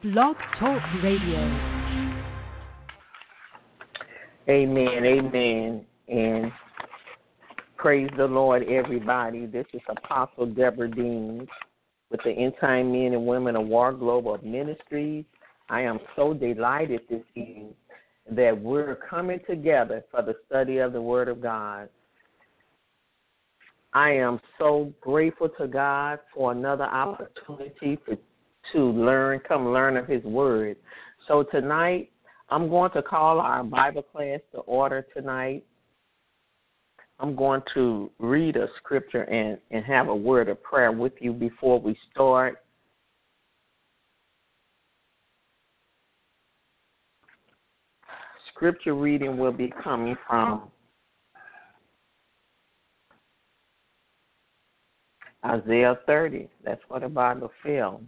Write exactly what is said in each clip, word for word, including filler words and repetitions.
Blog Talk Radio. Amen, amen, and praise the Lord, everybody. This is Apostle Deborah Dean with the End Time Men and Women of War Global Ministries. I am so delighted this evening that we're coming together for the study of the Word of God. I am so grateful to God for another opportunity for, to learn, come learn of His Word. So tonight, I'm going to call our Bible class to order tonight. I'm going to read a scripture and, and have a word of prayer with you before we start. Scripture reading will be coming from Isaiah thirty. That's what the Bible fell.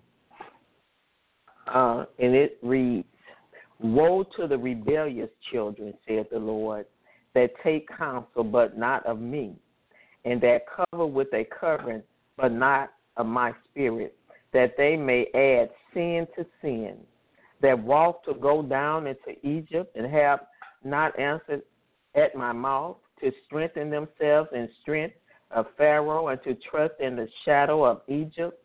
Uh, and it reads, "Woe to the rebellious children, saith the Lord, that take counsel, but not of me, and that cover with a covering, but not of my spirit, that they may add sin to sin, that walk to go down into Egypt, and have not answered at my mouth, to strengthen themselves in strength of Pharaoh, and to trust in the shadow of Egypt.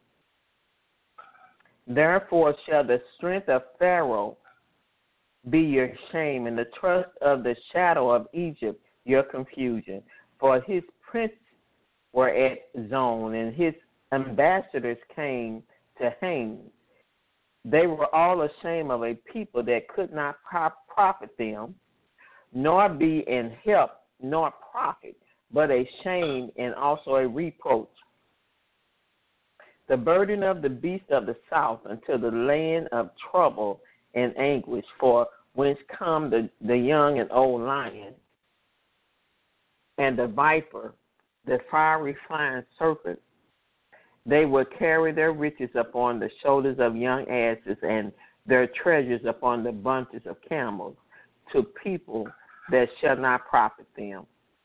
Therefore shall the strength of Pharaoh be your shame, and the trust of the shadow of Egypt your confusion. For his princes were at Zon, and his ambassadors came to hang. They were all ashamed of a people that could not profit them, nor be in help, nor profit, but a shame and also a reproach. The burden of the beast of the south unto the land of trouble and anguish, for whence come the, the young and old lion, and the viper, the fiery flying serpent. They will carry their riches upon the shoulders of young asses, and their treasures upon the bunches of camels, to people that shall not profit them.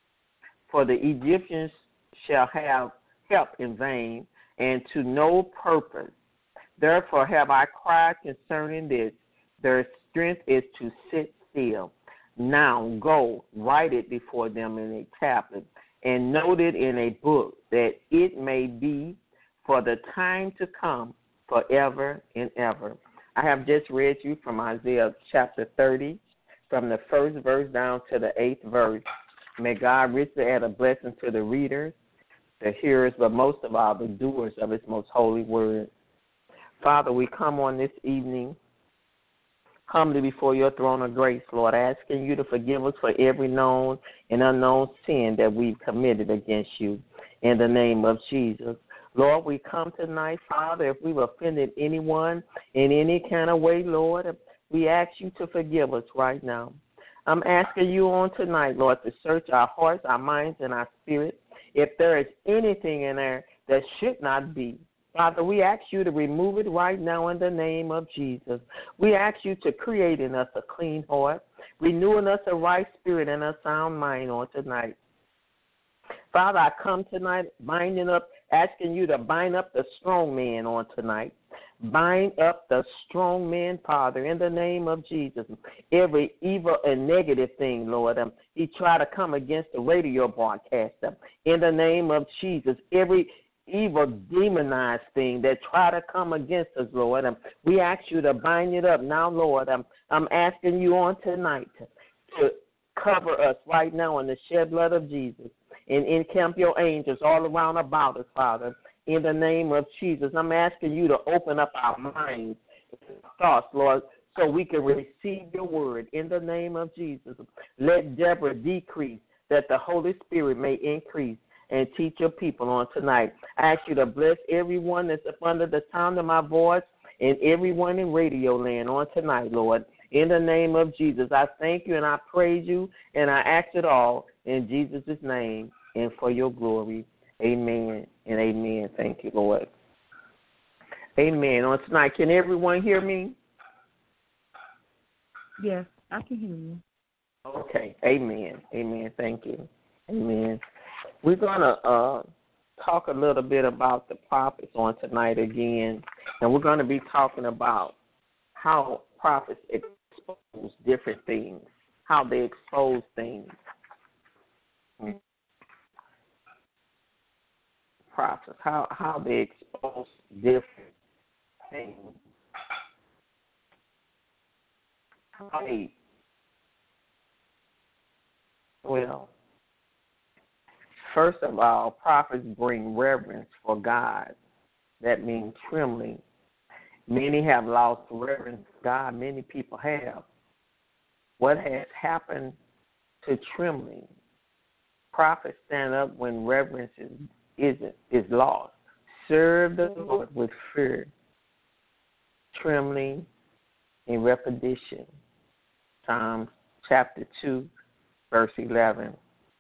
For the Egyptians shall have help in vain, and to no purpose. Therefore have I cried concerning this. Their strength is to sit still. Now go, write it before them in a tablet, and note it in a book, that it may be for the time to come, forever and ever." I have just read you from Isaiah chapter thirty, from the first verse down to the eighth verse. May God richly add a blessing to the readers, the hearers, but most of all, the doers of His most holy word. Father, we come on this evening humbly before your throne of grace, Lord, asking you to forgive us for every known and unknown sin that we've committed against you in the name of Jesus. Lord, we come tonight, Father, if we've offended anyone in any kind of way, Lord, we ask you to forgive us right now. I'm asking you on tonight, Lord, to search our hearts, our minds, and our spirit. If there is anything in there that should not be, Father, we ask you to remove it right now in the name of Jesus. We ask you to create in us a clean heart, renewing us a right spirit and a sound mind on tonight. Father, I come tonight binding up, asking you to bind up the strong man on tonight. Bind up the strong man, Father, in the name of Jesus. Every evil and negative thing, Lord, um, he tried to come against the radio broadcaster. In the name of Jesus, every evil demonized thing that try to come against us, Lord, um, we ask you to bind it up now, Lord. Um, I'm asking you on tonight to, to cover us right now in the shed blood of Jesus and encamp your angels all around about us, Father. In the name of Jesus, I'm asking you to open up our minds and thoughts, Lord, so we can receive your word. In the name of Jesus, let Deborah decrease, that the Holy Spirit may increase, and teach your people on tonight. I ask you to bless everyone that's up under the sound of my voice and everyone in radio land on tonight, Lord. In the name of Jesus, I thank you and I praise you, and I ask it all in Jesus' name and for your glory. Amen and amen. Thank you, Lord. Amen. On tonight, can everyone hear me? Yes, I can hear you. Okay. Amen. Amen. Thank you. Amen. We're going to uh, talk a little bit about the prophets on tonight again, and we're going to be talking about how prophets expose different things, how they expose things. Prophets, how, how they expose different things. How they, well, first of all, prophets bring reverence for God. That means trembling. Many have lost reverence for God. Many people have. What has happened to trembling? Prophets stand up when reverence is, is, is lost. Serve the Lord with fear, trembling, and repetition. Psalms chapter two, verse eleven.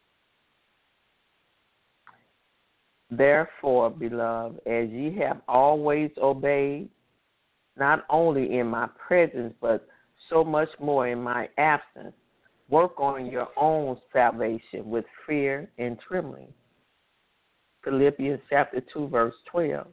Therefore, beloved, as ye have always obeyed, not only in my presence, but so much more in my absence, work on your own salvation with fear and trembling. Philippians chapter two, verse twelve.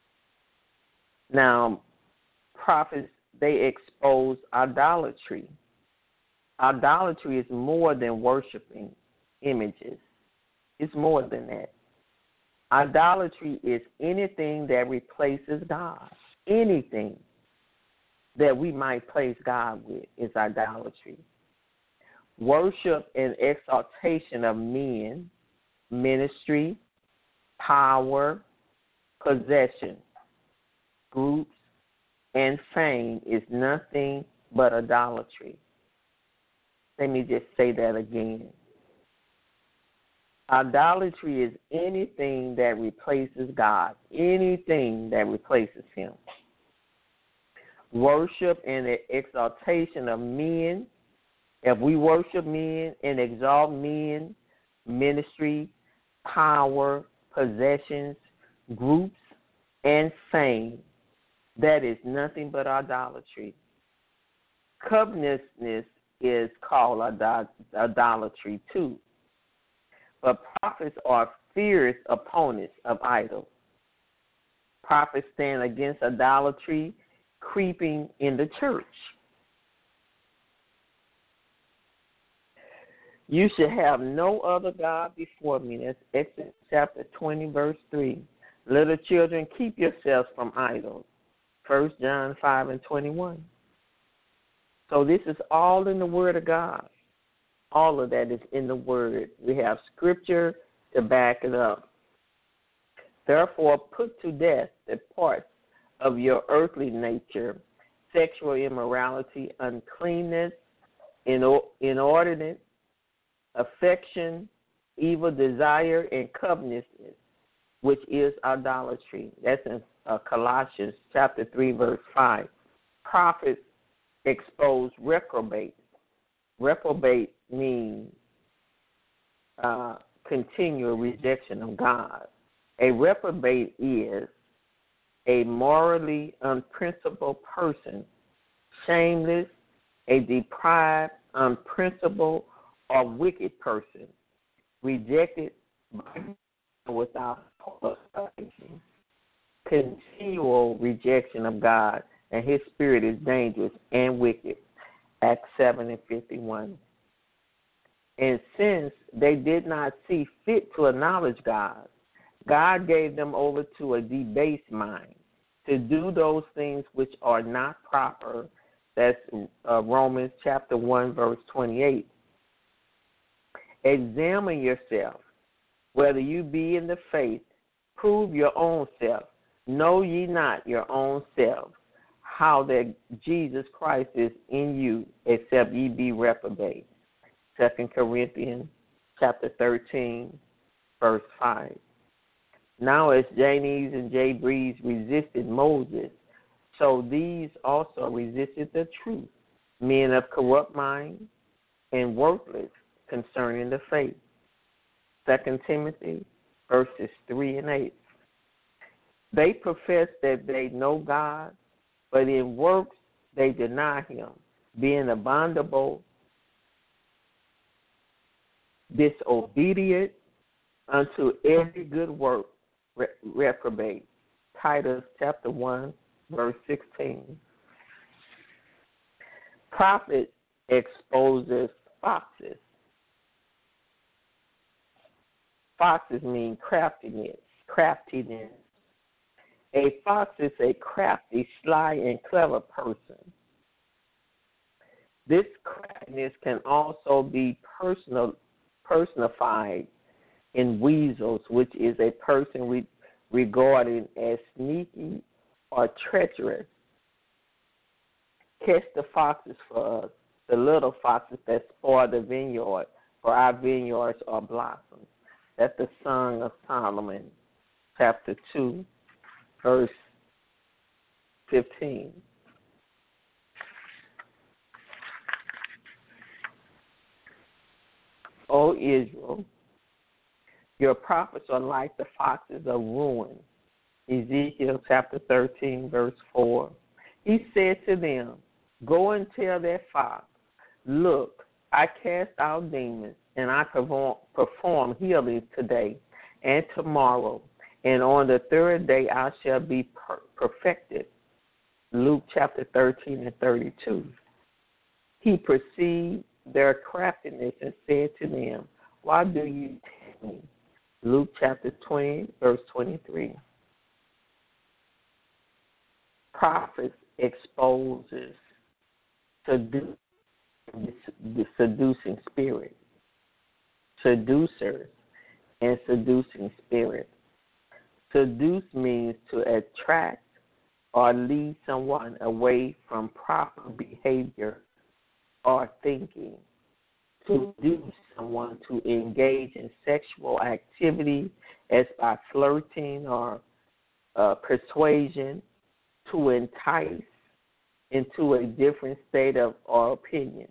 Now, prophets, they expose idolatry. Idolatry is more than worshiping images. It's more than that. Idolatry is anything that replaces God. Anything that we might place God with is idolatry. Worship and exaltation of men, ministry, power, possession, groups, and fame is nothing but idolatry. Let me just say that again. Idolatry is anything that replaces God, anything that replaces Him. Worship and the exaltation of men. If we worship men and exalt men, ministry, power, possessions, groups, and fame, that is nothing but idolatry. Covetousness is called idolatry too. But prophets are fierce opponents of idols. Prophets stand against idolatry creeping in the church. You should have no other God before me. That's Exodus chapter twenty, verse three. Little children, keep yourselves from idols. First John five and twenty-one. So this is all in the Word of God. All of that is in the Word. We have Scripture to back it up. Therefore, put to death the parts of your earthly nature, sexual immorality, uncleanness, inordinate affection, evil desire, and covetousness, which is idolatry. That's in uh, Colossians chapter three, verse five. Prophets expose reprobate. Reprobate means uh, continual rejection of God. A reprobate is a morally unprincipled person, shameless, a deprived, unprincipled, or wicked person, rejected without qualification. Continual rejection of God and His Spirit is dangerous and wicked. Acts seven and fifty-one. And since they did not see fit to acknowledge God, God gave them over to a debased mind to do those things which are not proper. That's uh, Romans chapter one, verse twenty-eight. Examine yourself, whether you be in the faith. Prove your own self. Know ye not your own self, how that Jesus Christ is in you, except ye be reprobate. Second Corinthians chapter thirteen, verse five. Now as Jannes and Jambres resisted Moses, so these also resisted the truth, men of corrupt mind and worthless concerning the faith. Second Timothy verses three and eight. They profess that they know God, but in works they deny Him, being abominable, disobedient unto every good work, re- reprobate. Titus chapter one, verse sixteen. Prophet exposes foxes. Foxes mean craftiness, craftiness. A fox is a crafty, sly, and clever person. This craftiness can also be personal, personified in weasels, which is a person re- regarded as sneaky or treacherous. Catch the foxes for us, the little foxes that spoil the vineyard, for our vineyards are blossoms. That's the Song of Solomon, chapter two, verse fifteen. O Israel, your prophets are like the foxes of ruin. Ezekiel chapter thirteen, verse four. He said to them, go and tell that fox, look, I cast out demons, and I perform, perform healings today and tomorrow, and on the third day I shall be per- perfected. Luke chapter thirteen and thirty-two. He perceived their craftiness and said to them, why do you tempt me? Luke chapter twenty, verse twenty-three. Prophets exposes sedu- the seducing spirit. Seducers and seducing spirit. Seduce means to attract or lead someone away from proper behavior or thinking. To induce someone to engage in sexual activity as by flirting or uh, persuasion, to entice into a different state of or opinion.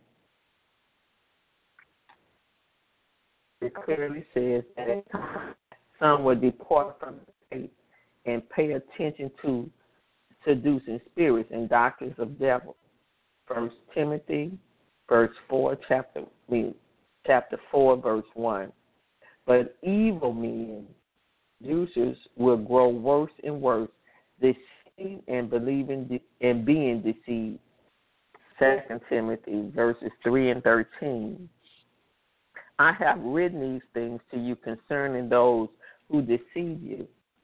It clearly says that some will depart from the faith and pay attention to seducing spirits and doctrines of devils. First Timothy, verse four, chapter chapter four, verse one. But evil men, seducers, will grow worse and worse, deceiving and believing de- and being deceived. Second Timothy, verses three and thirteen. I have written these things to you concerning those who deceive you.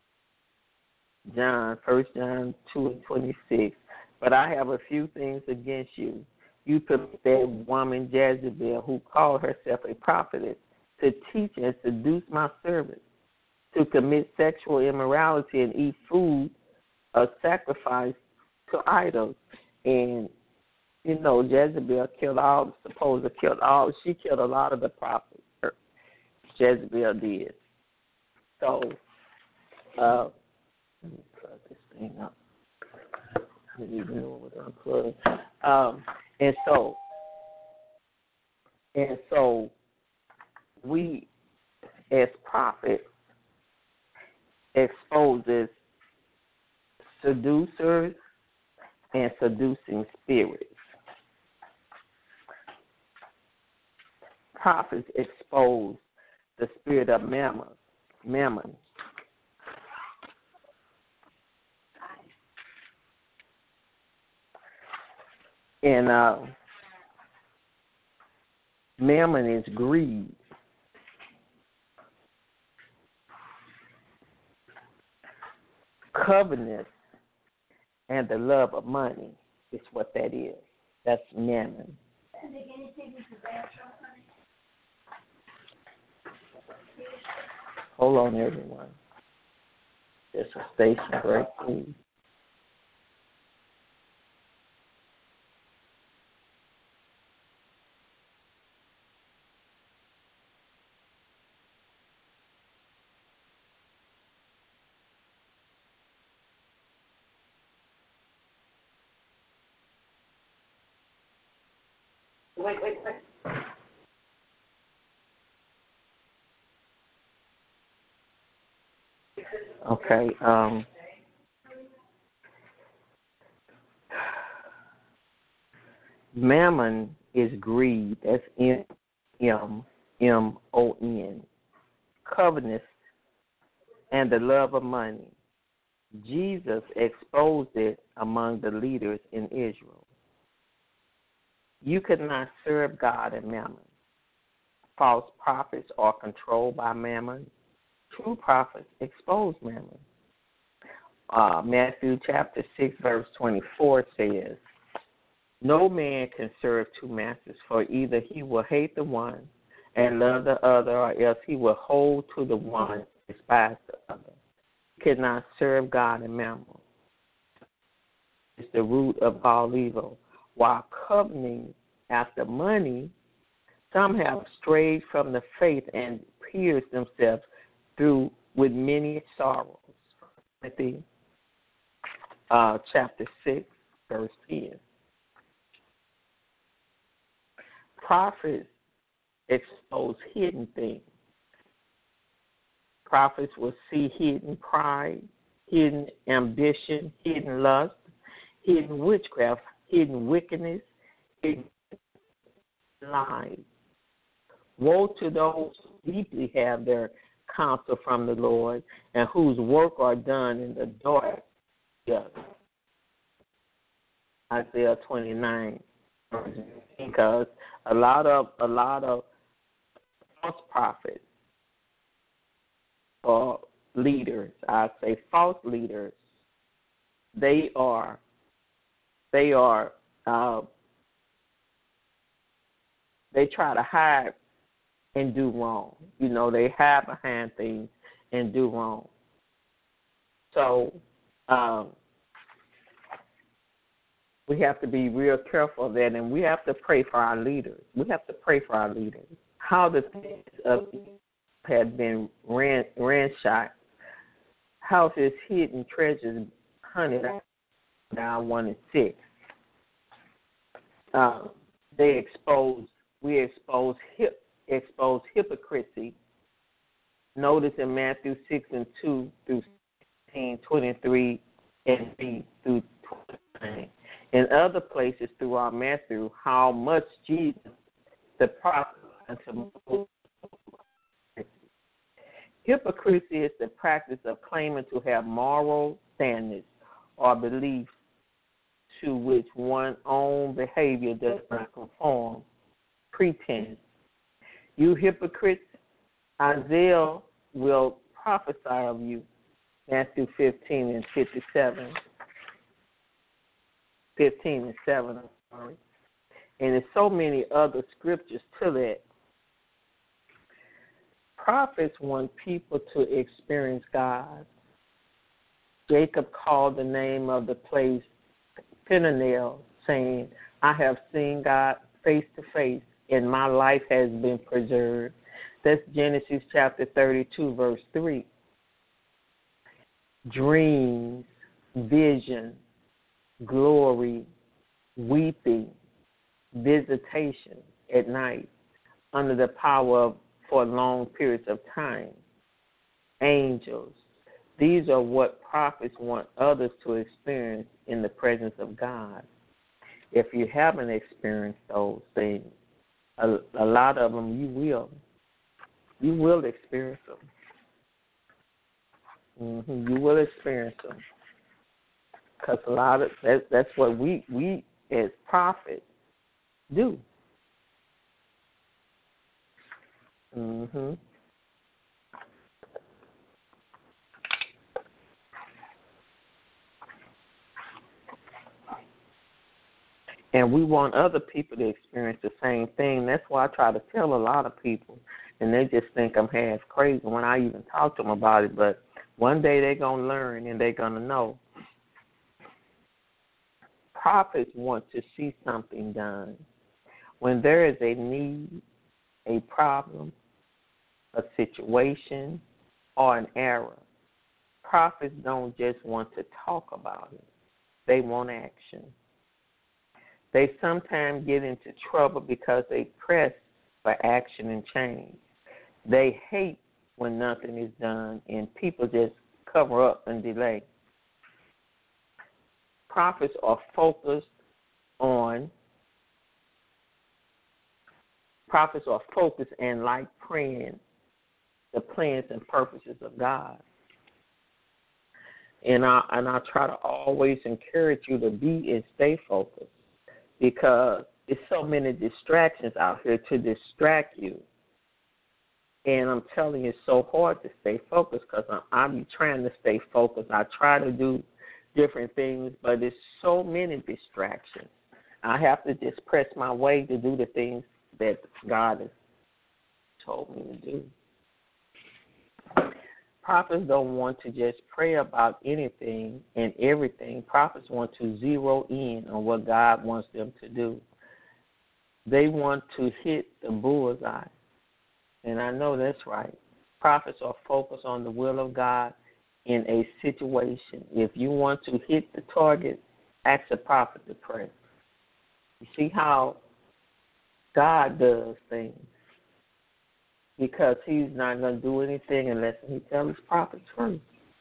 John, First John two and twenty-six. But I have a few things against you. You permit that woman Jezebel, who called herself a prophetess, to teach and seduce my servants, to commit sexual immorality and eat food of sacrifice to idols. And, you know, Jezebel killed all, supposed to kill all, she killed a lot of the prophets. Jezebel did. So, uh, let me plug this thing up. I didn't even know what I'm plugging. Um, and so, and so, we, as prophets, exposes seducers and seducing spirits. Prophets expose the spirit of mammon, mammon. And uh, mammon is greed. Covetousness and the love of money is what that is. That's mammon. Hold on, everyone. There's a station break, please. Wait, wait, wait. Okay. Um, mammon is greed. That's M M M O N. Covetousness and the love of money. Jesus exposed it among the leaders in Israel. You could not serve God and mammon. False prophets are controlled by mammon. True prophets expose mammon. Uh, Matthew chapter six, verse twenty-four says, no man can serve two masters, for either he will hate the one and love the other, or else he will hold to the one and despise the other. You cannot serve God and mammon. It's the root of all evil. While coveting after money, some have strayed from the faith and pierced themselves through with many sorrows. Timothy uh, chapter six, verse ten. Prophets expose hidden things. Prophets will see hidden pride, hidden ambition, hidden lust, hidden witchcraft, hidden wickedness, hidden lies. Woe to those who deeply have their counsel from the Lord and whose work are done in the dark. Yes. Isaiah twenty-nine. Because a lot of a lot of false prophets or leaders, I say false leaders, they are they are uh, they try to hide and do wrong. You know, they hide behind things and do wrong. So um, we have to be real careful of that, and we have to pray for our leaders. We have to pray for our leaders. How the things of had been ran, ransacked, how his hidden treasures hunted down one and six. Uh, they expose, we expose hip, expose hypocrisy. Notice in Matthew six and two through sixteen, twenty-three and three through twenty-nine. In other places throughout Matthew, how much Jesus, the prophet, unto hypocrisy is the practice of claiming to have moral standards or beliefs to which one's own behavior does not conform. Pretense. You hypocrites, Isaiah will prophesy of you. Matthew fifteen and fifty-seven. fifteen and seven, I'm sorry. And there's so many other scriptures to that. Prophets want people to experience God. Jacob called the name of the place Peniel, saying, I have seen God face to face, and my life has been preserved. That's Genesis chapter thirty-two, verse three. Dreams, vision, glory, weeping, visitation at night, under the power of for long periods of time. Angels. These are what prophets want others to experience in the presence of God. If you haven't experienced those things, a, a lot of them you will. You will experience them. Mm-hmm. You will experience them. Because a lot of that, that's what we, we as prophets do. Mm-hmm. And we want other people to experience the same thing. That's why I try to tell a lot of people, and they just think I'm half crazy when I even talk to them about it. But one day they're going to learn and they're going to know. Prophets want to see something done. When there is a need, a problem, a situation, or an error, prophets don't just want to talk about it. They want action. They sometimes get into trouble because they press for action and change. They hate when nothing is done and people just cover up and delay. Prophets are focused on, prophets are focused and like praying the plans and purposes of God. And I, and I try to always encourage you to be and stay focused, because There's so many distractions out here to distract you. And I'm telling you, it's so hard to stay focused because I'm, I'm trying to stay focused. I try to do different things, but there's so many distractions. I have to just press my way to do the things that God has told me to do. Prophets don't want to just pray about anything and everything. Prophets want to zero in on what God wants them to do. They want to hit the bullseye. And I know that's right. Prophets are focused on the will of God in a situation. If you want to hit the target, ask a prophet to pray. You see how God does things, because he's not going to do anything unless he tells his prophets first.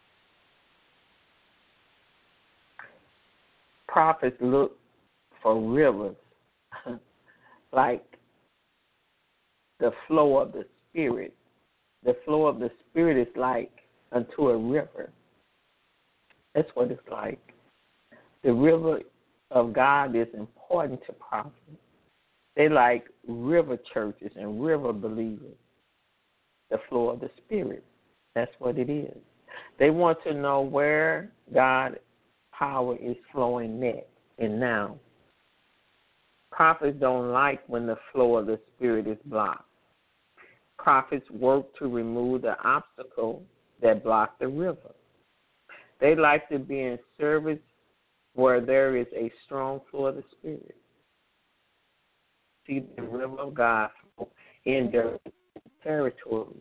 Prophets look for rivers, like the flow of the Spirit. The flow of the Spirit is like unto a river. That's what it's like. The river of God is important to prophets. They like river churches and river believers. The flow of the Spirit. That's what it is. They want to know where God's power is flowing next and now. Prophets don't like when the flow of the Spirit is blocked. Prophets work to remove the obstacle that block the river. They like to be in service where there is a strong flow of the Spirit. See the river of God flow in their territories.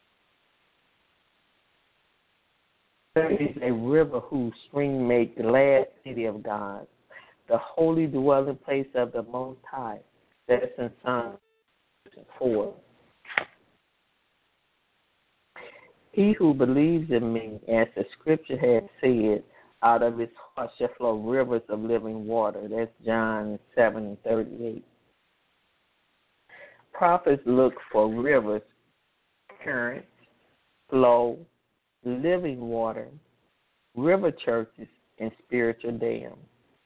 There is a river whose stream make glad city of God, the holy dwelling place of the Most High. That's in Psalm four. He who believes in me, as the scripture has said, out of his heart shall flow rivers of living water. That's John seven and thirty-eight. Prophets look for rivers, currents, flow, living water, river churches, and spiritual dams.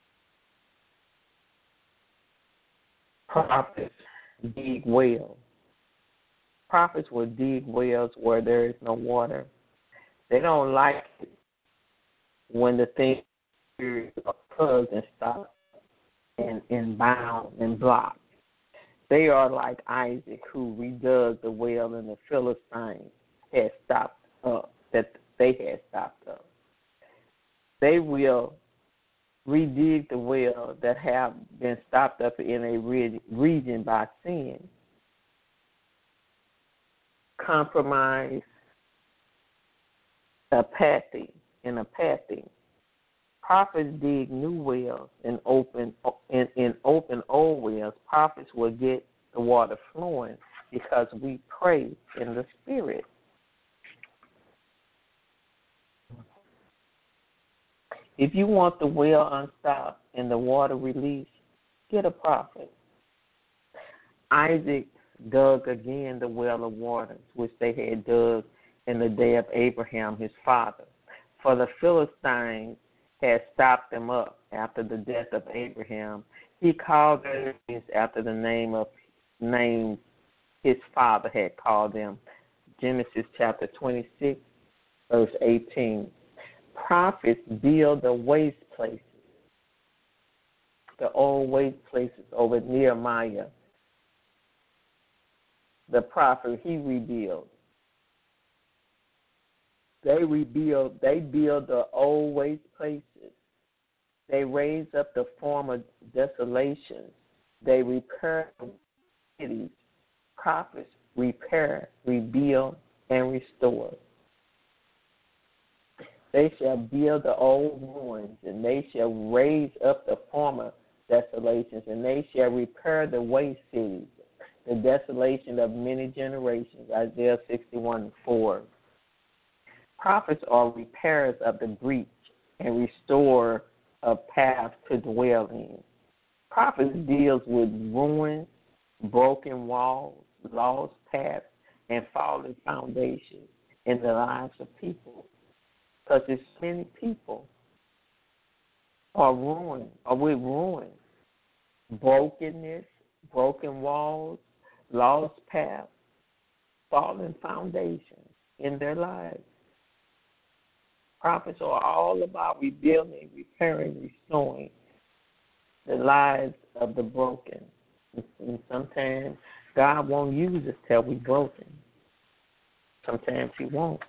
Prophets dig wells. Prophets will dig wells where there is no water. They don't like it when the things are plugged and stopped and, and bound and blocked. They are like Isaac, who redug the well and the Philistines had stopped up, that they had stopped up. They will redig the well that have been stopped up in a region by sin. Compromise, apathy, and apathy. Prophets dig new wells and open in, in open old wells. Prophets will get the water flowing because we pray in the Spirit. If you want the well unstopped and the water released, get a prophet. Isaac dug again the well of waters, which they had dug in the day of Abraham, his father. For the Philistines had stopped them up after the death of Abraham. He called their names after the name of names his father had called them. Genesis chapter twenty-six, verse eighteen. Prophets build the waste places, the old waste places over Nehemiah. The prophet, he rebuilds. They rebuild, they build the old waste places. They raise up the former desolations. They repair the cities. Prophets repair, rebuild, and restore. They shall build the old ruins, and they shall raise up the former desolations, and they shall repair the waste cities, the desolation of many generations. Isaiah sixty-one four. Prophets are repairers of the breach and restore a path to dwell in. Prophets deals with ruins, broken walls, lost paths, and fallen foundations in the lives of people. Because there's many people are ruined, or with ruins. brokenness, broken walls, lost paths, fallen foundations in their lives. Prophets are all about rebuilding, repairing, restoring the lives of the broken. And sometimes God won't use us till we're broken. Sometimes He won't.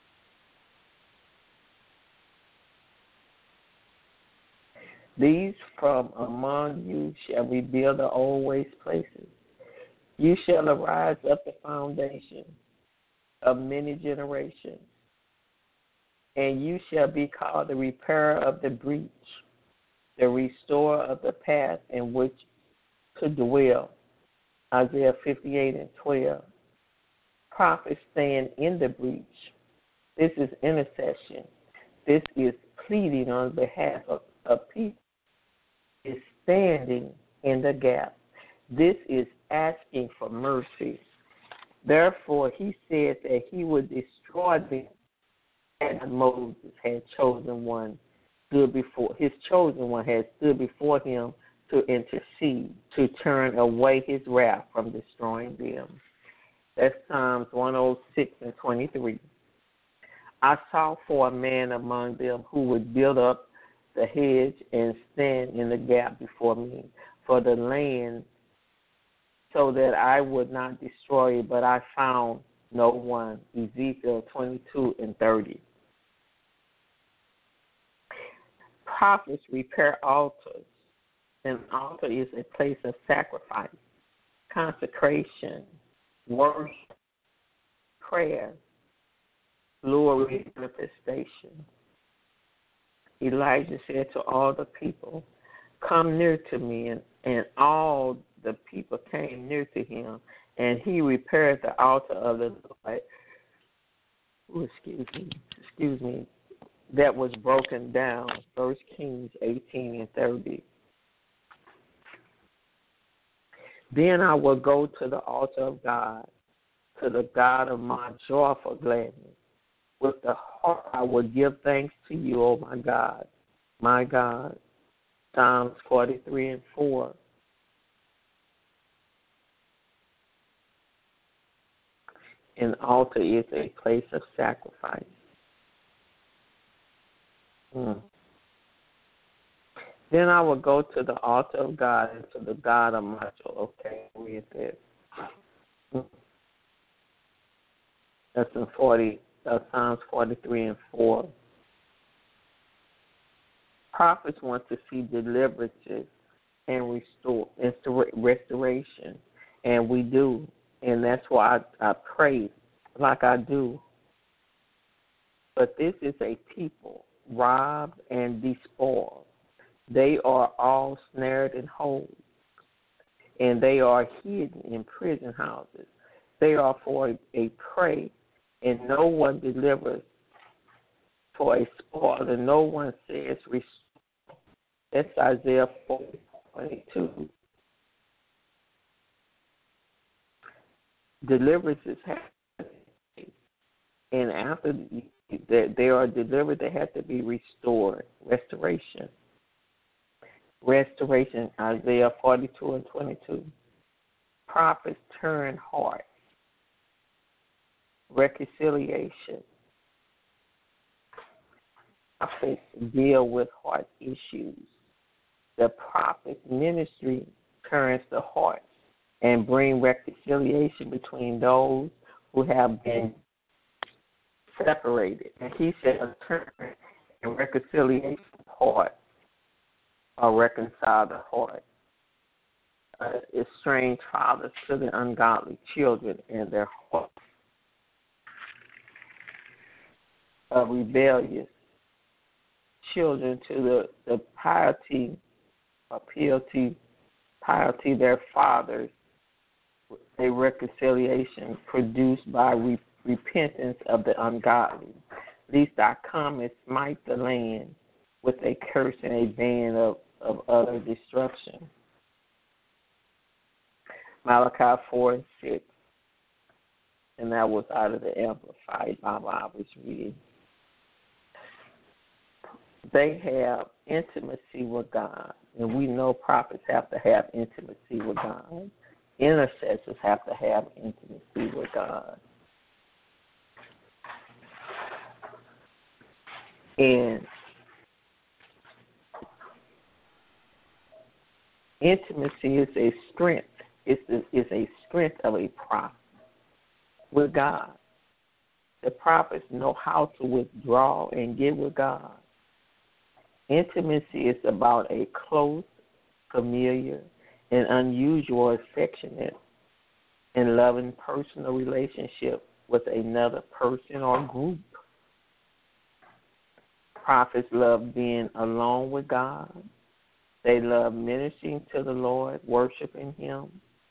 These from among you shall rebuild the old waste places. You shall arise up the foundation of many generations, and you shall be called the repairer of the breach, the restorer of the path in which to dwell. Isaiah fifty-eight and twelve. Prophets stand in the breach. This is intercession. This is pleading on behalf of, of people. Is standing in the gap. This is asking for mercy. Therefore, He said that He would destroy them, and Moses had chosen one stood before his chosen one had stood before Him to intercede, to turn away His wrath from destroying them. That's Psalms one oh six and twenty-three. I sought for a man among them who would build up the hedge and stand in the gap before me for the land, so that I would not destroy it, but I found no one. Ezekiel twenty-two and thirty. Prophets repair altars. An altar is a place of sacrifice, consecration, worship, prayer, glory, manifestation. Elijah said to all the people, come near to me, and, and all the people came near to him, and he repaired the altar of the Lord. Ooh, excuse me, excuse me, that was broken down. First Kings eighteen and thirty. Then I will go to the altar of God, to the God of my joyful gladness. With the heart I will give thanks to you, O my God, my God. Psalms forty-three and four. An altar is a place of sacrifice. Hmm. Then I will go to the altar of God and to the God of my joy. Okay, read this. Hmm. That's in forty. Uh, Psalms forty-three and four. Prophets want to see deliverances and restore, restoration, and we do, and that's why I, I pray like I do. But this is a people robbed and despoiled. They are all snared in holes, and they are hidden in prison houses. They are for a, a prey, and no one delivers, for a spoil, and no one says restore. That's Isaiah forty twenty-two. Deliverances happen, and after they are delivered, they have to be restored. Restoration. Restoration, Isaiah forty-two and twenty-two. Prophets turn hearts. Reconciliation. Prophets deal with heart issues. The prophet's ministry turns the hearts and bring reconciliation between those who have been separated. And he shall turn and reconciliation heart or reconcile the heart. Uh, estranged fathers to the ungodly children and their hearts. Uh, rebellious children to the, the piety, or piety, piety their fathers, a reconciliation produced by re- repentance of the ungodly. Lest I come and smite the land with a curse and a ban of, of utter destruction. Malachi four and six. And that was out of the Amplified Bible I was reading. They have intimacy with God. And we know prophets have to have intimacy with God. Intercessors have to have intimacy with God. And intimacy is a strength. It's a, it's a strength of a prophet with God. The prophets know how to withdraw and get with God. Intimacy is about a close, familiar, and unusual, affectionate, and loving personal relationship with another person or group. Prophets love being alone with God. They love ministering to the Lord, worshiping Him,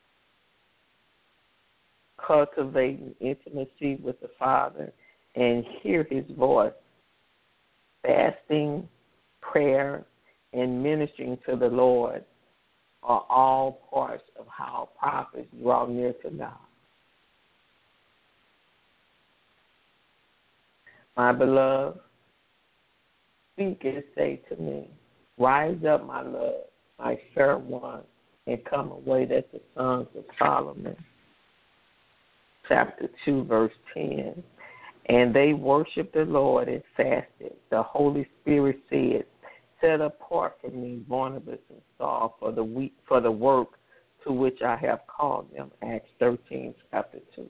cultivating intimacy with the Father, and hear His voice. Fasting, prayer, and ministering to the Lord are all parts of how prophets draw near to God. My beloved, speak and say to me, rise up, my love, my fair one, and come away. That's the Songs of Solomon, chapter two, verse ten. And they worshiped the Lord and fasted. The Holy Spirit said, set apart for me Barnabas and Saul for the week, for the work to which I have called them. Acts thirteen, chapter two.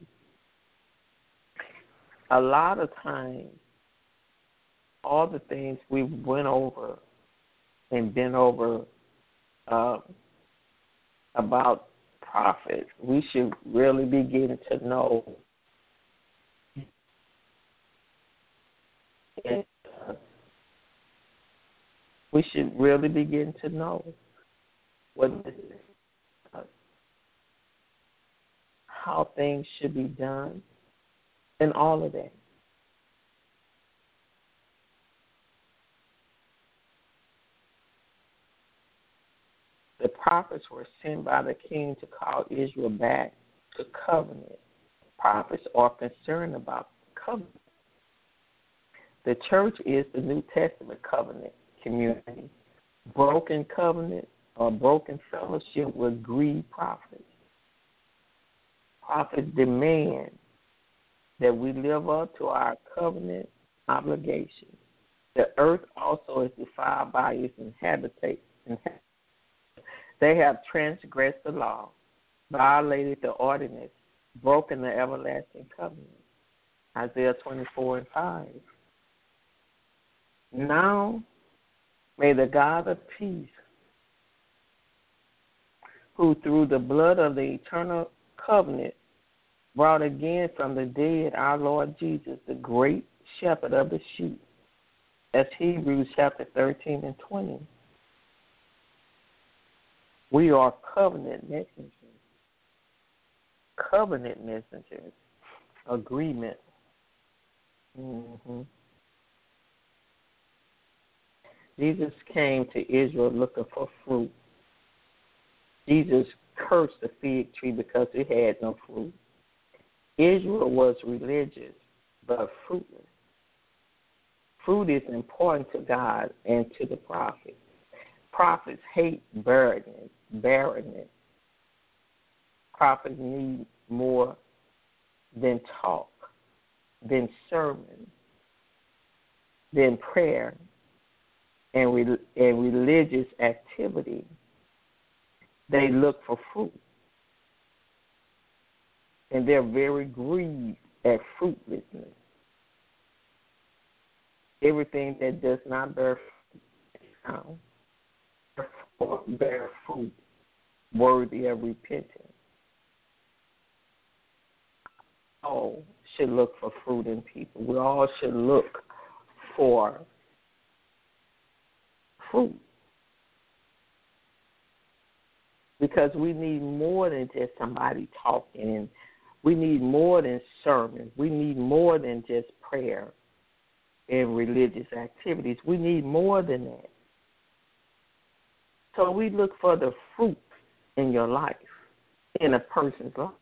A lot of times, all the things we went over and been over uh, about prophets, we should really begin to know. And, uh, we should really begin to know what this is, uh, how things should be done, and all of that. The prophets were sent by the king to call Israel back to covenant. Prophets are concerned about covenant. The church is the New Testament covenant community. Broken covenant or broken fellowship will grieve prophets. Prophets demand that we live up to our covenant obligations. The earth also is defiled by its inhabitants. They have transgressed the law, violated the ordinance, broken the everlasting covenant. Isaiah twenty-four and five. Now, may the God of peace, who through the blood of the eternal covenant brought again from the dead our Lord Jesus, the great shepherd of the sheep, that's Hebrews chapter thirteen and twenty. We are covenant messengers. Covenant messengers. Agreement. Mm-hmm. Jesus came to Israel looking for fruit. Jesus cursed the fig tree because it had no fruit. Israel was religious but fruitless. Fruit is important to God and to the prophets. Prophets hate barrenness. barrenness. Prophets need more than talk, than sermon, than prayer, and, re- and religious activity. They look for fruit. And they're very grieved at fruitlessness. Everything that does not bear fruit is found. Therefore, bear fruit worthy of repentance. All should look for fruit in people. We all should look for fruit. Because we need more than just somebody talking, and we need more than sermons. We need more than just prayer and religious activities. We need more than that. So we look for the fruit in your life, in a person's life.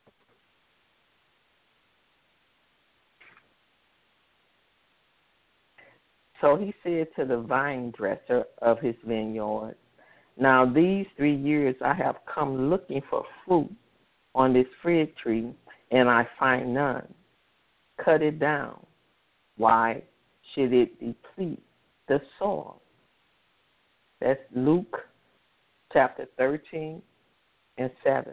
So he said to the vine dresser of his vineyard, Now these three years I have come looking for fruit on this fig tree, and I find none. Cut it down. Why should it deplete the soil? That's Luke chapter thirteen and seven.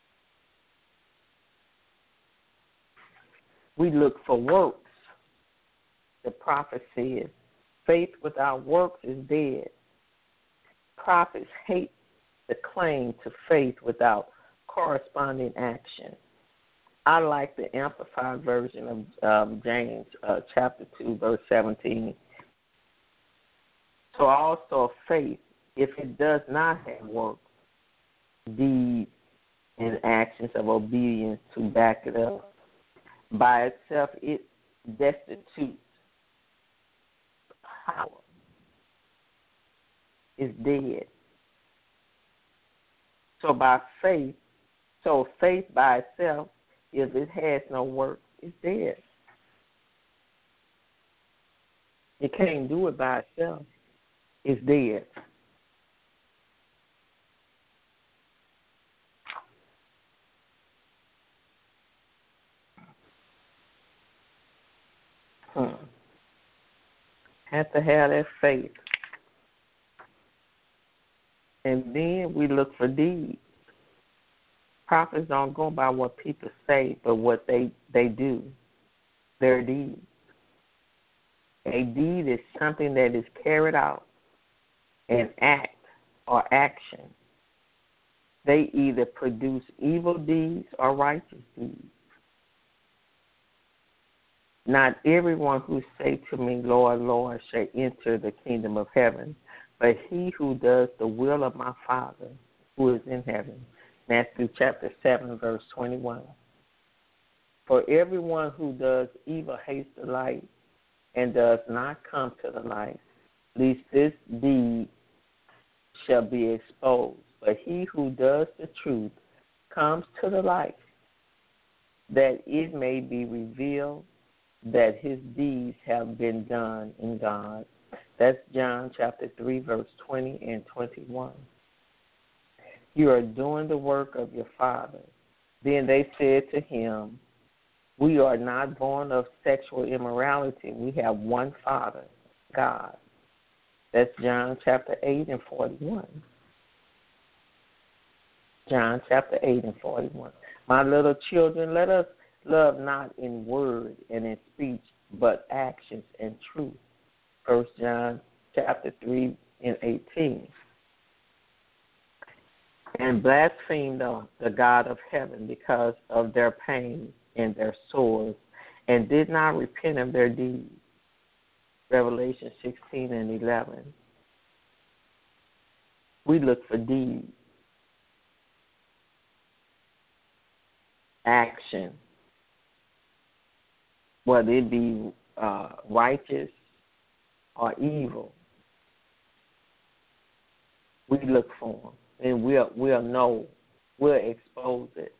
We look for works. The prophet says, faith without works is dead. Prophets hate the claim to faith without corresponding action. I like the amplified version of um, James uh, chapter two, verse seventeen. So also faith, if it does not have works, deeds, and actions of obedience to back it up, by itself it destitutes power. It's dead. So by faith, so faith by itself, if it has no work, it's dead. It can't do it by itself. It's dead. Hmm. Have to have that faith. And then we look for deeds. Prophets don't go by what people say, but what they, they do, their deeds. A deed is something that is carried out, an act or action. They either produce evil deeds or righteous deeds. Not everyone who say to me, Lord, Lord, shall enter the kingdom of heaven, but he who does the will of my Father who is in heaven. Matthew chapter seven, verse twenty-one. For everyone who does evil hates the light and does not come to the light, lest this deed shall be exposed. But he who does the truth comes to the light, that it may be revealed that his deeds have been done in God. That's John chapter three, verse twenty and twenty-one. You are doing the work of your Father. Then they said to him, we are not born of sexual immorality. We have one Father, God. That's John chapter eight and forty-one. John chapter eight and forty-one. My little children, let us love not in word and in speech, but actions and truth. First John chapter three and eighteen. And blaspheme the, the God of heaven because of their pain and their sores, and did not repent of their deeds. Revelation sixteen and eleven. We look for deeds, action, whether it be uh, righteous or evil. We look for them. And we'll, we'll know, we'll expose it.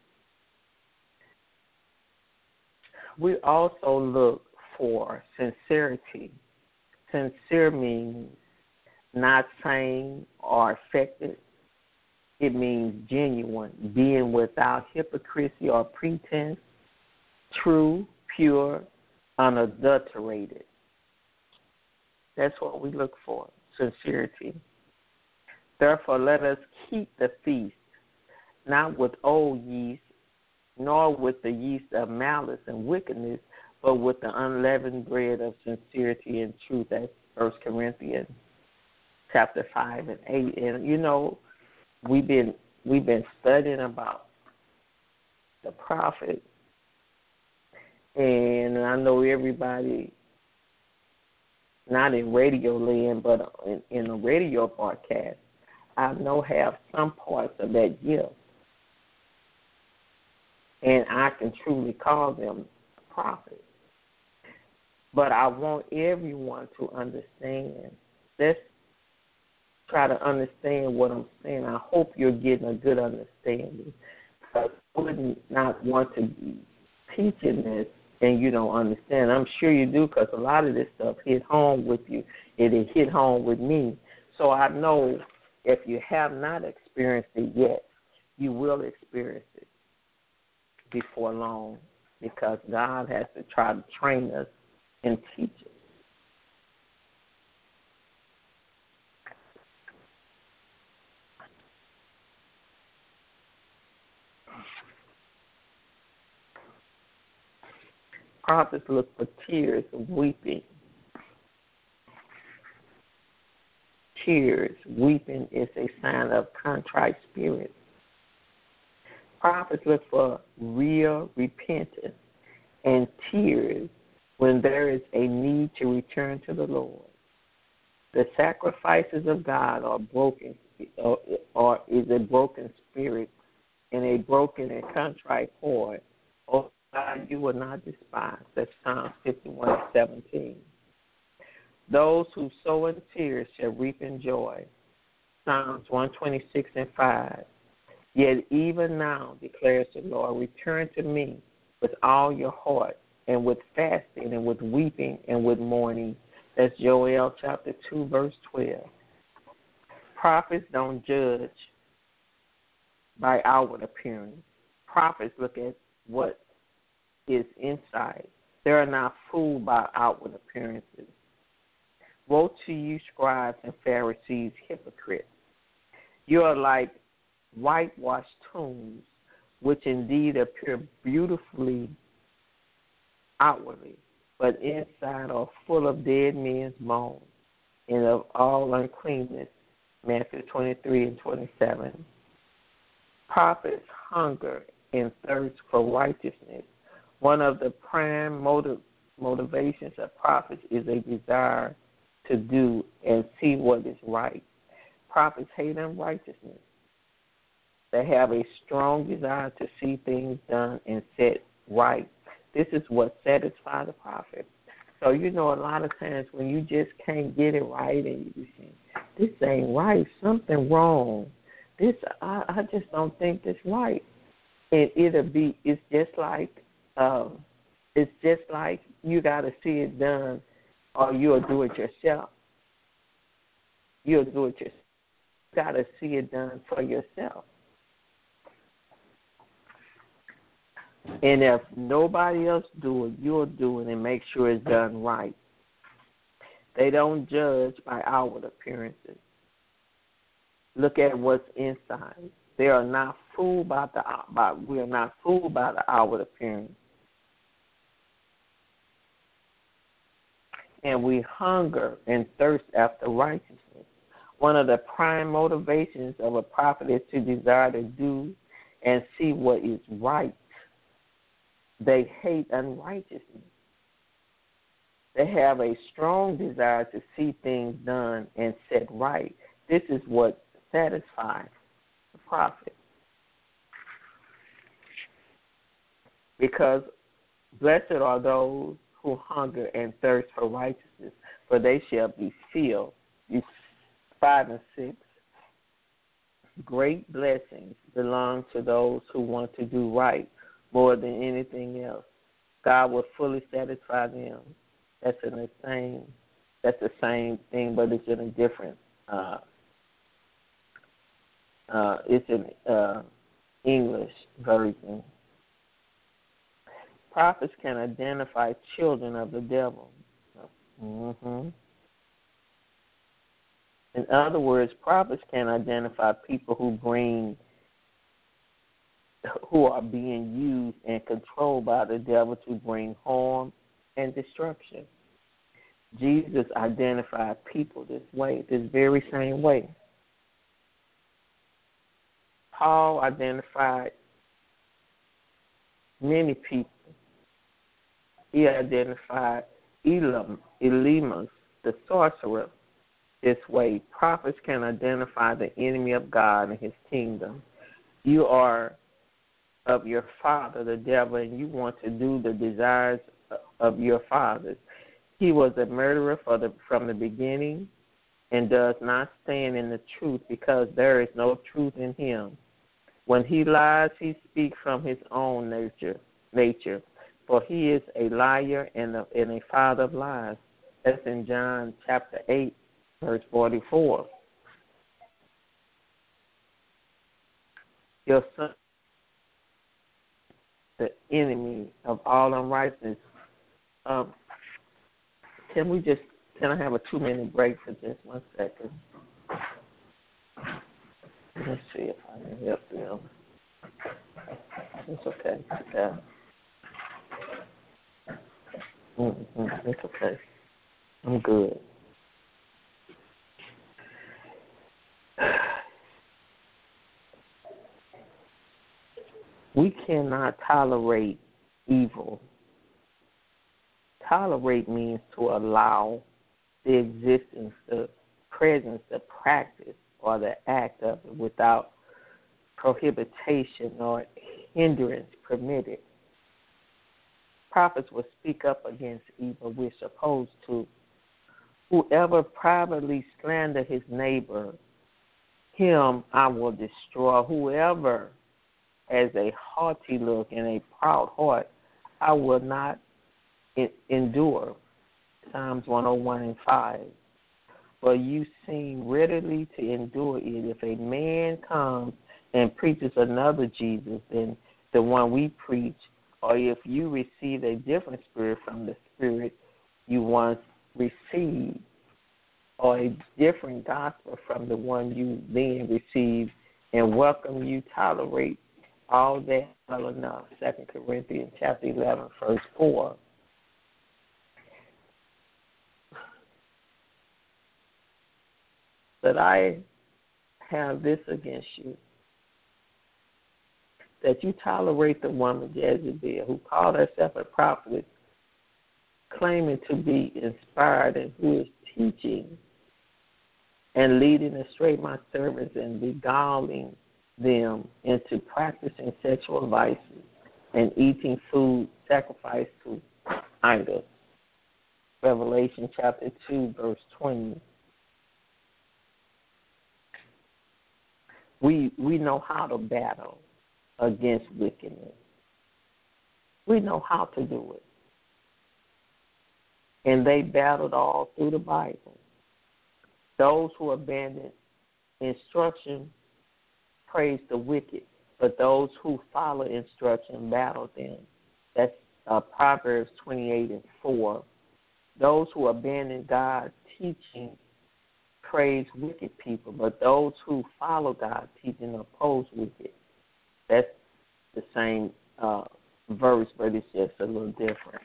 We also look for sincerity. Sincere means not sane or affected. It means genuine, being without hypocrisy or pretense, true, pure, unadulterated. That's what we look for, sincerity. Therefore, let us keep the feast, not with old yeast, nor with the yeast of malice and wickedness, but with the unleavened bread of sincerity and truth. That's First Corinthians chapter five and eight. And you know, we've been we've been studying about the prophet, and I know everybody, not in radio land, but in, in a radio broadcast, I know have some parts of that gift. And I can truly call them prophets. But I want everyone to understand. Let's try to understand what I'm saying. I hope you're getting a good understanding. I would not want to be teaching this and you don't understand. I'm sure you do, because a lot of this stuff hit home with you. It hit home with me. So I know If you have not experienced it yet, you will experience it before long, because God has to try to train us and teach us. Prophets look for tears of weeping. Tears, weeping is a sign of contrite spirit. Prophets look for real repentance and tears when there is a need to return to the Lord. The sacrifices of God are broken, or, or is a broken spirit and a broken and contrite heart. Oh God, you will not despise. That's Psalm fifty-one seventeen. Those who sow in tears shall reap in joy. Psalms one twenty-six and five. Yet even now, declares the Lord, return to me with all your heart, and with fasting, and with weeping, and with mourning. That's Joel chapter two, verse twelve. Prophets don't judge by outward appearance. Prophets look at what is inside. They are not fooled by outward appearances. Woe to you, scribes and Pharisees, hypocrites! You are like whitewashed tombs, which indeed appear beautifully outwardly, but inside are full of dead men's bones and of all uncleanness. Matthew twenty-three and twenty-seven. Prophets hunger and thirst for righteousness. One of the prime motive, motivations of prophets is a desire to do and see what is right. Prophets hate unrighteousness. They have a strong desire to see things done and set right. This is what satisfies the prophet. So, you know, a lot of times when you just can't get it right and you say, this ain't right, something wrong. This, I, I just don't think this right. And it'll be, it's just like, um, it's just like you got to see it done or you'll do it yourself. You'll do it yourself. You got to see it done for yourself. And if nobody else do it, you'll do it and make sure it's done right. They don't judge by outward appearances. Look at what's inside. They are not fooled by the by. We are not fooled by the outward appearance. And we hunger and thirst after righteousness. One of the prime motivations of a prophet is to desire to do and see what is right. They hate unrighteousness. They have a strong desire to see things done and set right. This is what satisfies the prophet. Because blessed are those who hunger and thirst for righteousness, for they shall be filled. Five and six. Great blessings belong to those who want to do right more than anything else. God will fully satisfy them. That's in the same. That's the same thing, but it's in a different. Uh, uh, it's in uh, English version. Prophets can identify children of the devil. Mm-hmm. In other words, prophets can identify people who bring, who are being used and controlled by the devil to bring harm and destruction. Jesus identified people this way, this very same way. Paul identified many people. He identified Elam, Elymas, the sorcerer, this way. Prophets can identify the enemy of God and his kingdom. You are of your father, the devil, and you want to do the desires of your fathers. He was a murderer for the, from the beginning and does not stand in the truth because there is no truth in him. When he lies, he speaks from his own nature, nature, for he is a liar and a, and a father of lies. That's in John chapter eight, verse forty-four. your son, the enemy of all unrighteousness. Um, can we just, can I have a two-minute break for just one second? Let's see if I can help them. It's okay. Yeah. Mm-hmm. It's okay. I'm good. We cannot tolerate evil. Tolerate means to allow the existence, the presence, the practice, or the act of it without prohibition or hindrance permitted. Prophets will speak up against evil. We're supposed to. Whoever privately slander his neighbor, him I will destroy. Whoever has a haughty look and a proud heart, I will not endure. Psalms one oh one and five. But you seem readily to endure it. If a man comes and preaches another Jesus than the one we preach, or if you receive a different spirit from the spirit you once received, or a different gospel from the one you then received, and welcome you, tolerate all that well enough. Second Corinthians chapter eleven, verse four. But I have this against you, that you tolerate the woman Jezebel, who called herself a prophet, claiming to be inspired, and who is teaching and leading astray my servants and beguiling them into practicing sexual vices and eating food sacrificed to idols. Revelation chapter two, verse twenty. We we know how to battle against wickedness. We know how to do it. And they battled all through the Bible. Those who abandon instruction praise the wicked, but those who follow instruction battle them. That's uh, Proverbs twenty-eight and four. Those who abandon God's teaching praise wicked people, but those who follow God's teaching oppose wicked. That's the same uh, verse, but it's just a little different.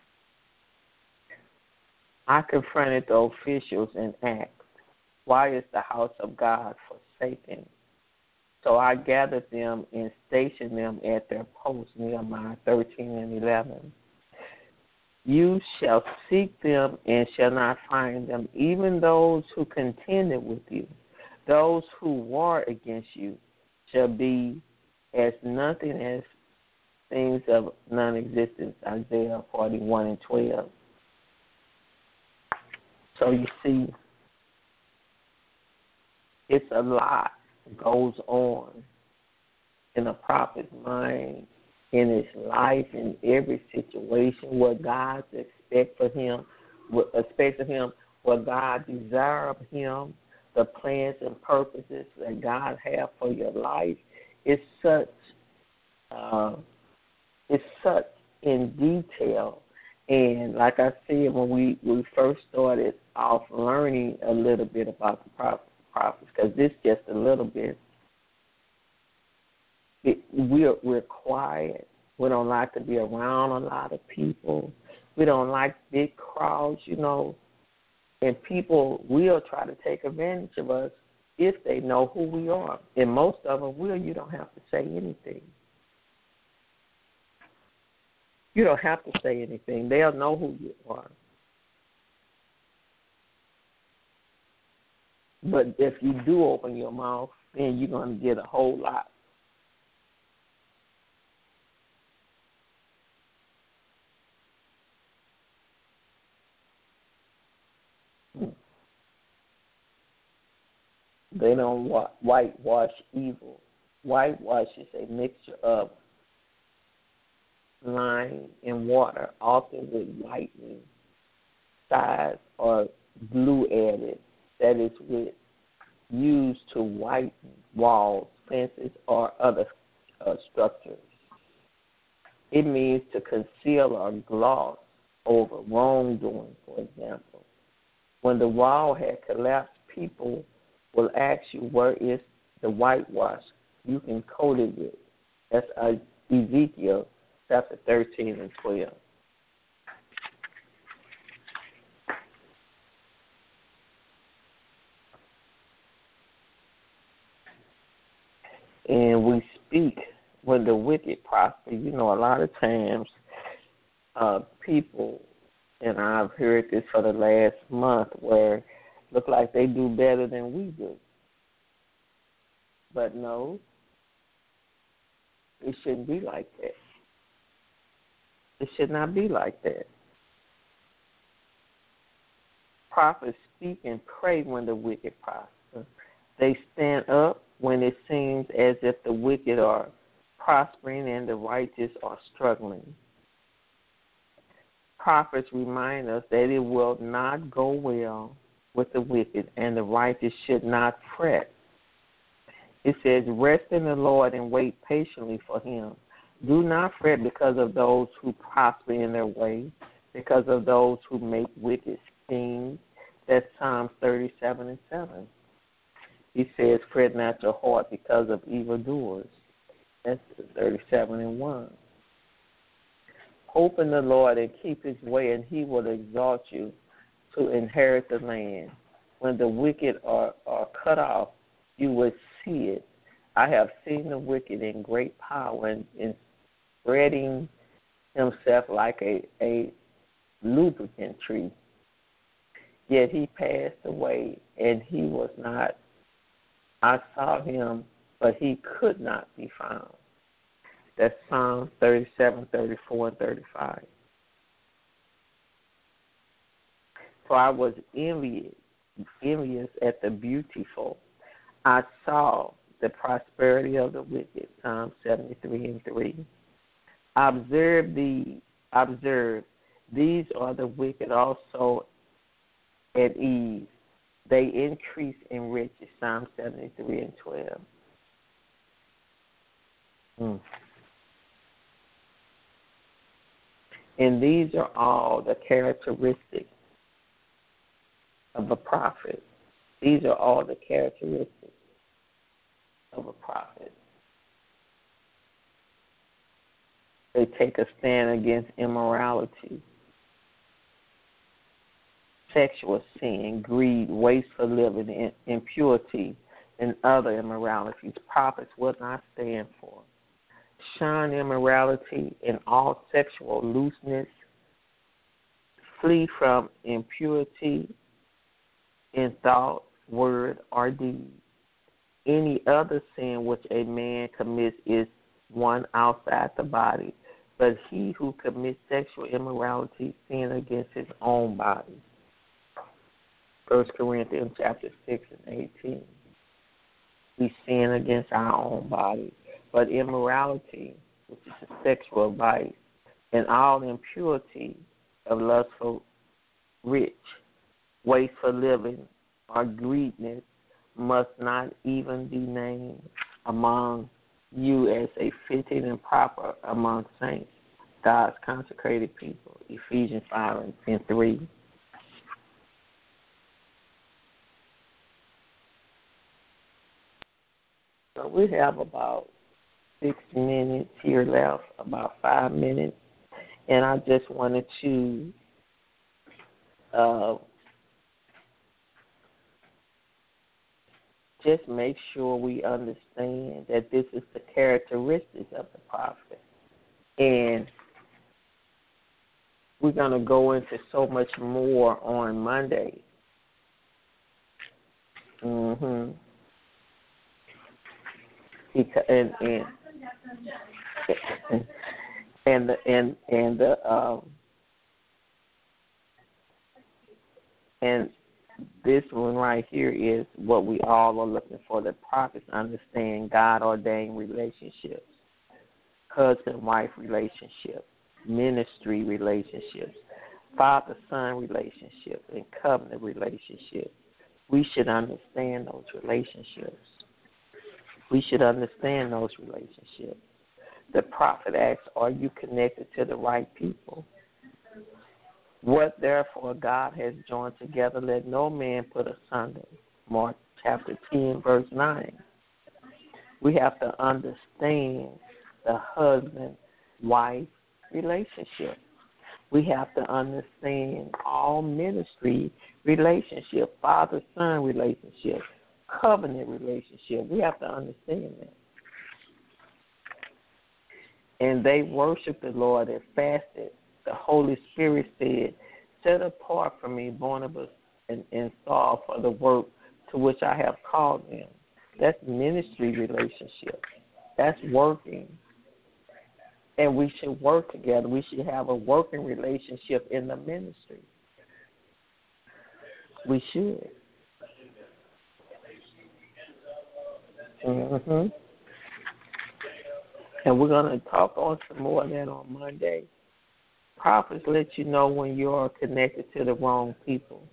I confronted the officials and asked, why is the house of God forsaken? So I gathered them and stationed them at their posts, Nehemiah thirteen and eleven. You shall seek them and shall not find them, even those who contended with you. Those who war against you shall be as nothing, as things of non-existence, Isaiah forty-one and twelve. So you see, it's a lot goes on in a prophet's mind, in his life, in every situation, what God expects for him, what expects of him, what God desires of him, the plans and purposes that God has for your life. It's such, uh, it's such in detail. And like I said, when we, we first started off learning a little bit about the prophets, because this just a little bit, it, we're we're quiet. We don't like to be around a lot of people. We don't like big crowds, you know. And people will try to take advantage of us if they know who we are. And most of them will. You don't have to say anything. You don't have to say anything. They'll know who you are. But if you do open your mouth, then you're going to get a whole lot. They don't whitewash evil. Whitewash is a mixture of lime and water, often with whitening dyes or glue added. That is with used to whiten walls, circumstances, or other uh, structures. It means to conceal or gloss over wrongdoing, for example. When the wall had collapsed, people will ask you, where is the whitewash you can coat it with? That's uh, Ezekiel chapter thirteen and twelve. And we speak when the wicked prosper. You know, a lot of times uh, people, and I've heard this for the last month, where look like they do better than we do. But no, it shouldn't be like that. It should not be like that. Prophets speak and pray when the wicked prosper. They stand up when it seems as if the wicked are prospering and the righteous are struggling. Prophets remind us that it will not go well with the wicked, and the righteous should not fret. It says, rest in the Lord and wait patiently for him. Do not fret because of those who prosper in their way, because of those who make wicked schemes. That's Psalms thirty-seven and seven. He says, fret not your heart because of evildoers. That's thirty-seven and one. Hope in the Lord and keep his way, and he will exalt you to inherit the land. When the wicked are, are cut off, you will see it. I have seen the wicked in great power and, and spreading himself like a, a lubricant tree. Yet he passed away, and he was not. I saw him, but he could not be found. That's Psalm thirty-seven, thirty-four, and thirty-five. For I was envious, envious at the beautiful. I saw the prosperity of the wicked. Psalm seventy-three and three. Observe the observe. These are the wicked also at ease. They increase in riches. Psalm seventy-three and twelve. Mm. And these are all the characteristics of a prophet. These are all the characteristics of a prophet. They take a stand against immorality, sexual sin, greed, wasteful living, impurity, and other immoralities. Prophets will not stand for. Shun immorality and all sexual looseness. Flee from impurity in thought, word, or deed. Any other sin which a man commits is one outside the body, but he who commits sexual immorality sin against his own body. First Corinthians chapter six and eighteen. We sin against our own body. But immorality, which is a sexual vice, and all impurity of lustful, rich, wasteful living, or greediness must not even be named among you as a fitting and proper among saints, God's consecrated people. Ephesians five and three. So we have about six minutes here left, about five minutes, and I just wanted to uh, just make sure we understand that this is the characteristics of the prophet. And we're going to go into so much more on Monday. Mm-hmm. Because, and and and the and and the um and this one right here is what we all are looking for. The prophets understand God ordained relationships, husband wife relationships, ministry relationships, father son relationships, and covenant relationships. We should understand those relationships. We should understand those relationships. The prophet asks, are you connected to the right people? What therefore God has joined together, let no man put asunder. Mark chapter ten, verse nine. We have to understand the husband-wife relationship. We have to understand all ministry relationship, father-son relationship, covenant relationship. We have to understand that. And they worshiped the Lord and fasted. The Holy Spirit said, set apart from me Barnabas and, and Saul for the work to which I have called them. That's ministry relationship. That's working. And we should work together. We should have a working relationship in the ministry. We should. Mm-hmm. And we're going to talk on some more of that on Monday. Prophets let you know when you are connected to the wrong people.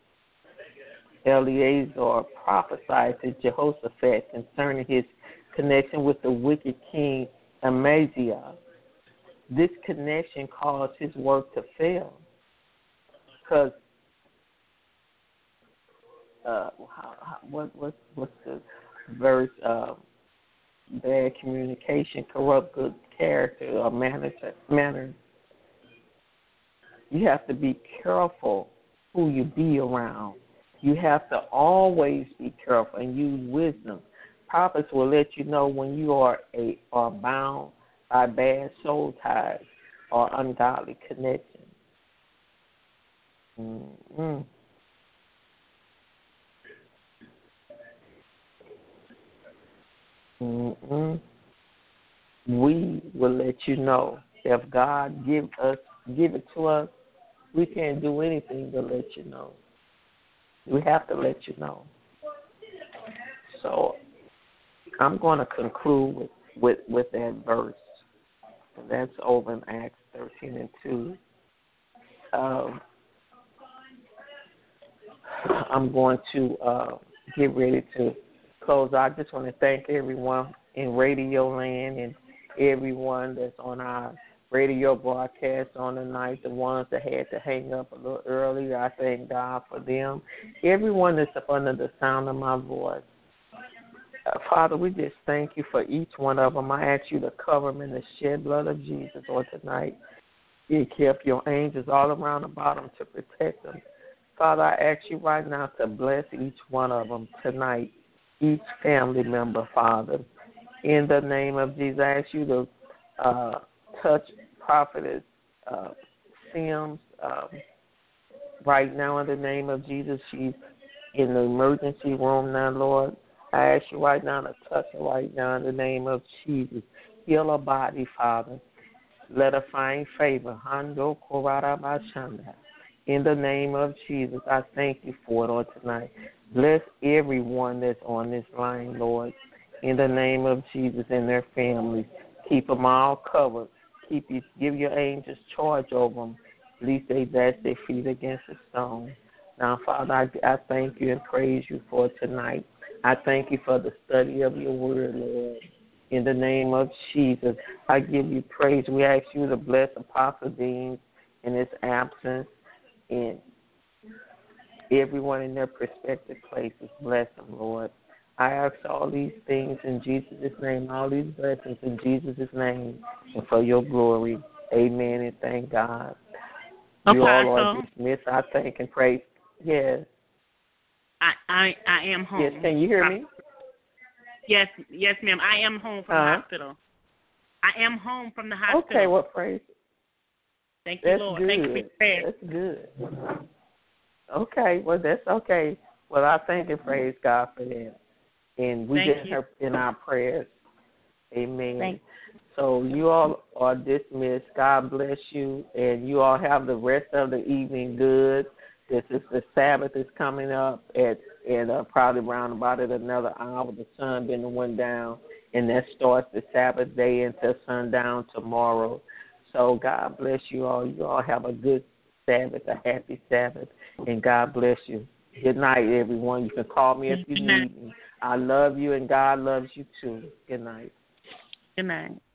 Eleazar prophesied to Jehoshaphat concerning his connection with the wicked king Amaziah. This connection caused his work to fail. Because uh, how, how, what, what, what's the verse? Uh, bad communication, corrupt good character, or manner, manner. You have to be careful who you be around. You have to always be careful and use wisdom. Prophets will let you know when you are a are bound by bad soul ties or ungodly connections. Mm-hmm. Mm-hmm. We will let you know if God give us give it to us. We can't do anything but let you know. We have to let you know. So I'm going to conclude with, with, with that verse. And that's over in Acts thirteen and two. Um, I'm going to uh, get ready to close. I just want to thank everyone in Radio Land and everyone that's on our radio broadcast on the night, the ones that had to hang up a little earlier. I thank God for them. Everyone that's up under the sound of my voice. Uh, Father, we just thank you for each one of them. I ask you to cover them in the shed blood of Jesus on tonight. You kept your angels all around about them to protect them. Father, I ask you right now to bless each one of them tonight, each family member, Father. In the name of Jesus, I ask you to uh, touch Prophetess uh, Sims um, right now in the name of Jesus. She's in the emergency room now, Lord. I ask you right now to touch her right now in the name of Jesus. Heal her body, Father. Let her find favor. Hando Korara Bashanda. In the name of Jesus, I thank you for it on tonight. Bless everyone that's on this line, Lord. In the name of Jesus and their families. Keep them all covered. Keep you, give your angels charge over them. At least they dash their feet against a stone. Now, Father, I, I thank you and praise you for tonight. I thank you for the study of your word, Lord. In the name of Jesus, I give you praise. We ask you to bless Apostle Dean in his absence and everyone in their respective places. Bless them, Lord. I ask all these things in Jesus' name, all these blessings in Jesus' name, and for your glory. Amen and thank God. You all are dismissed. I thank and praise. Yes. I, I, I am home. Yes, can you hear me? Yes, yes, ma'am. I am home from uh-huh. the hospital. I am home from the hospital. Okay, well, praise. Thank you, that's Lord. Good. Thank you for your prayer. That's good. Okay, well, that's okay. Well, I thank and praise God for that. And we Thank get you. her in our prayers. Amen. Thank So you all are dismissed. God bless you. And you all have the rest of the evening good. This is the Sabbath is coming up at, at uh, probably around about at another hour. The sun been went down. And that starts the Sabbath day until sundown tomorrow. So God bless you all. You all have a good Sabbath, a happy Sabbath. And God bless you. Good night, everyone. You can call me if you need me. I love you, and God loves you too. Good night. Good night.